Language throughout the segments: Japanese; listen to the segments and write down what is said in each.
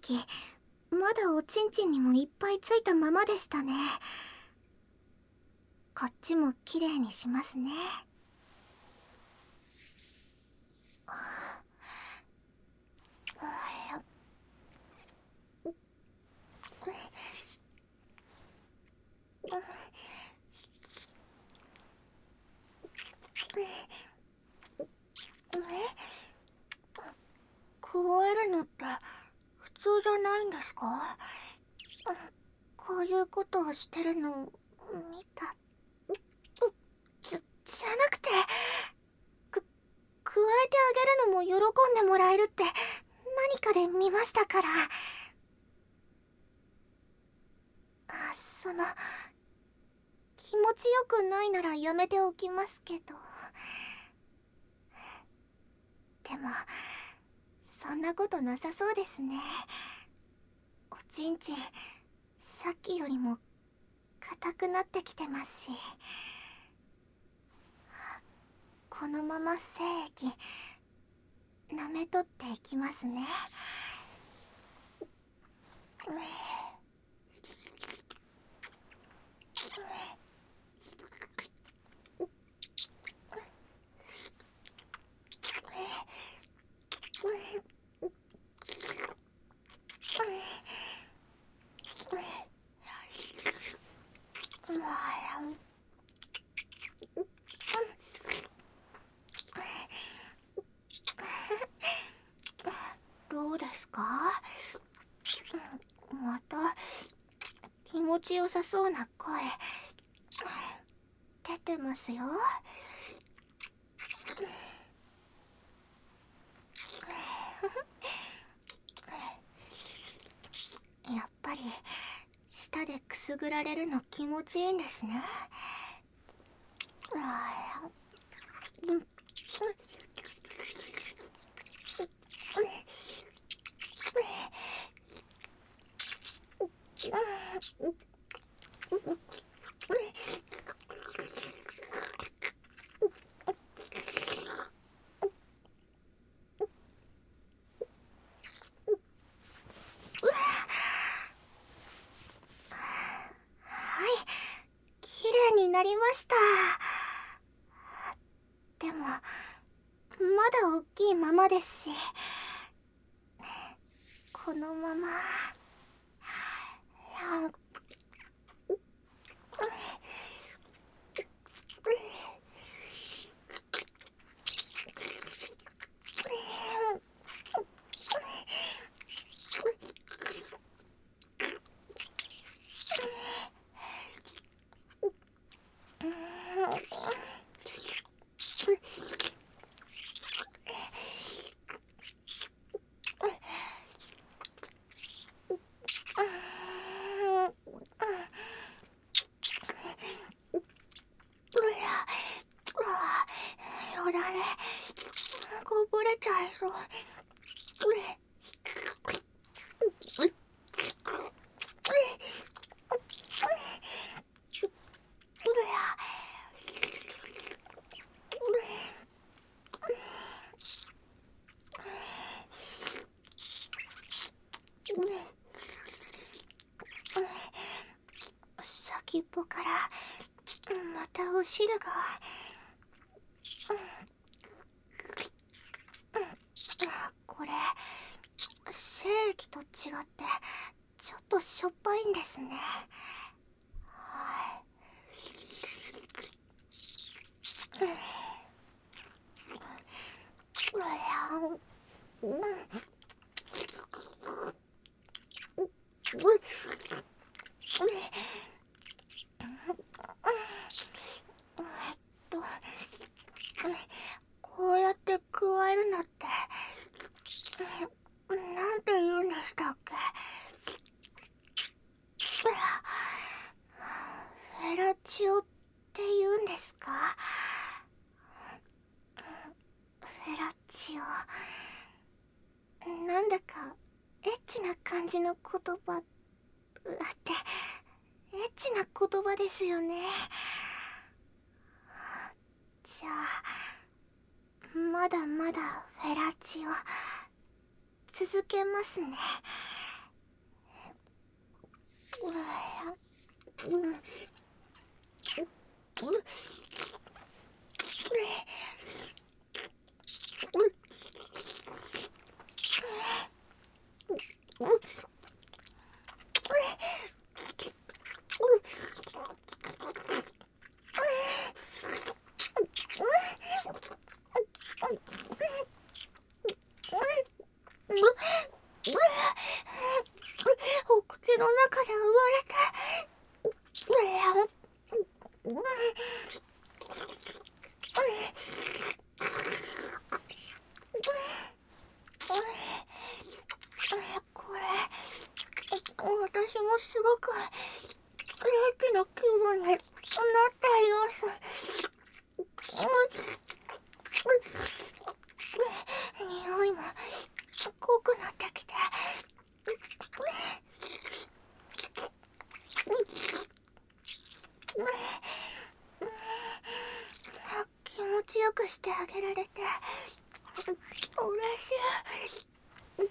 液、まだおちんちんにもいっぱいついたままでしたね。こっちもきれいにしますね。加えるのって普通じゃないんですか？こういうことをしてるの見た。じゃなくて、加えてあげるのも喜んでもらえるって何かで見ましたから。その、気持ちよくないならやめておきますけど。でも、そんなことなさそうですね。おちんちん、さっきよりも硬くなってきてますし。このまま精液、舐めとっていきますね。どうですか？また気持ちよさそうな声出てますよ。やっぱり舌でくすぐられるの気持ちいいんですね。はい、綺麗になりました。でも、まだ大きいままですし、このまま。よだれこぼれちゃいそう。先っぽからまたお汁が。これ精液と違ってちょっとしょっぱいんですね。はいとこうやって加えるのってなんて言うんでしたっけ？フェラチオって言うんですか？フェラチオ、なんだかエッチな感じの言葉ってエッチな言葉ですよね。じゃあまだまだフェラチオ続けますね。 お口の中で生まれて。これ、私もすごく元気な気分になった様子。匂いも濃くなってきて。気持ちよくしてあげられて嬉しい。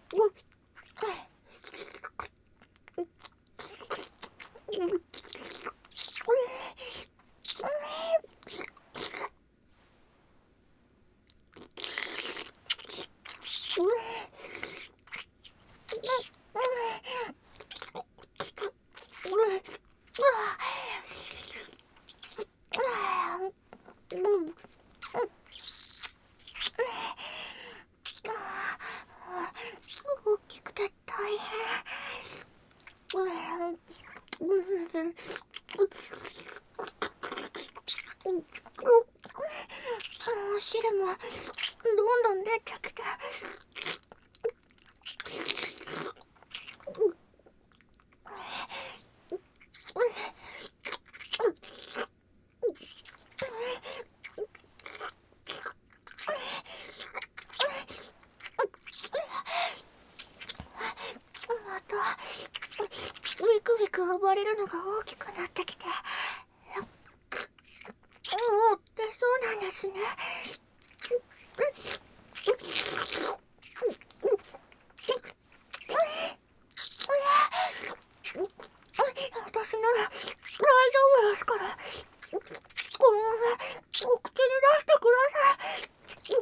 大きくて大変。お汁もどんどん出てきて。またビクビク暴れるのが大きくなってきて。もう出そうなんですね。私なら大丈夫ですから。このままお口に出してください。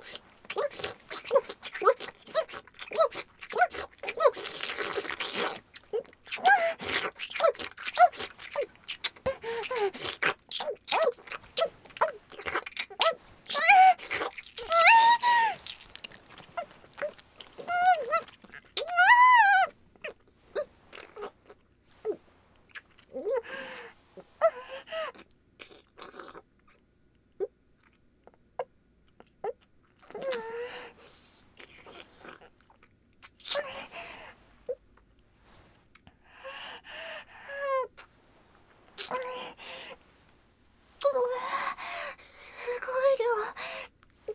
すごい量。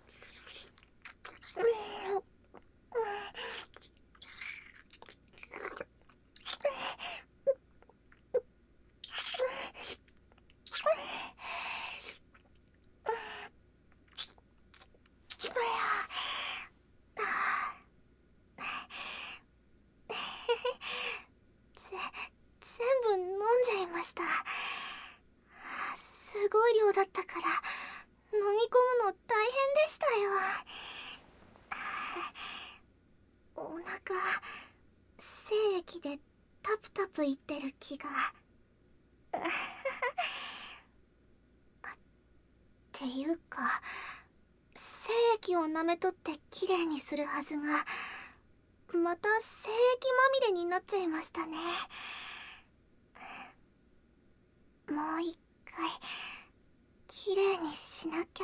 全部飲んじゃいました。すごい量だったから飲み込むの大変でしたよ。お腹精液でタプタプいってる気が。っていうか精液を舐め取ってきれいにするはずがまた精液まみれになっちゃいましたね。もう一回きれいにしなきゃ。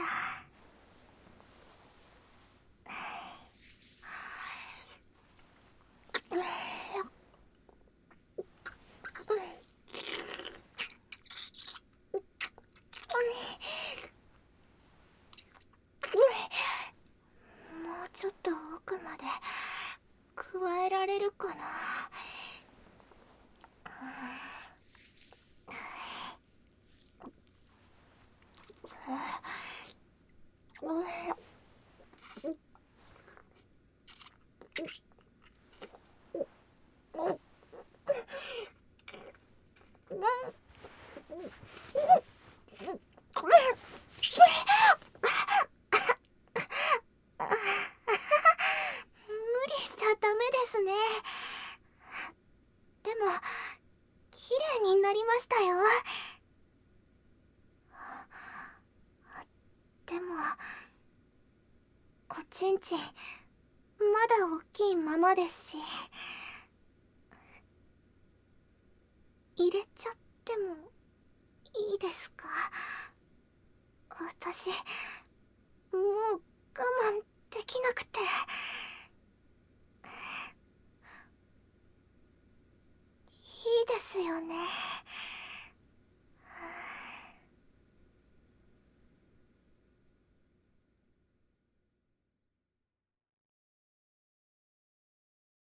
もうちょっと奥まで加えられるかな。 ちんまだ大きいままですし、入れちゃってもいいですか？私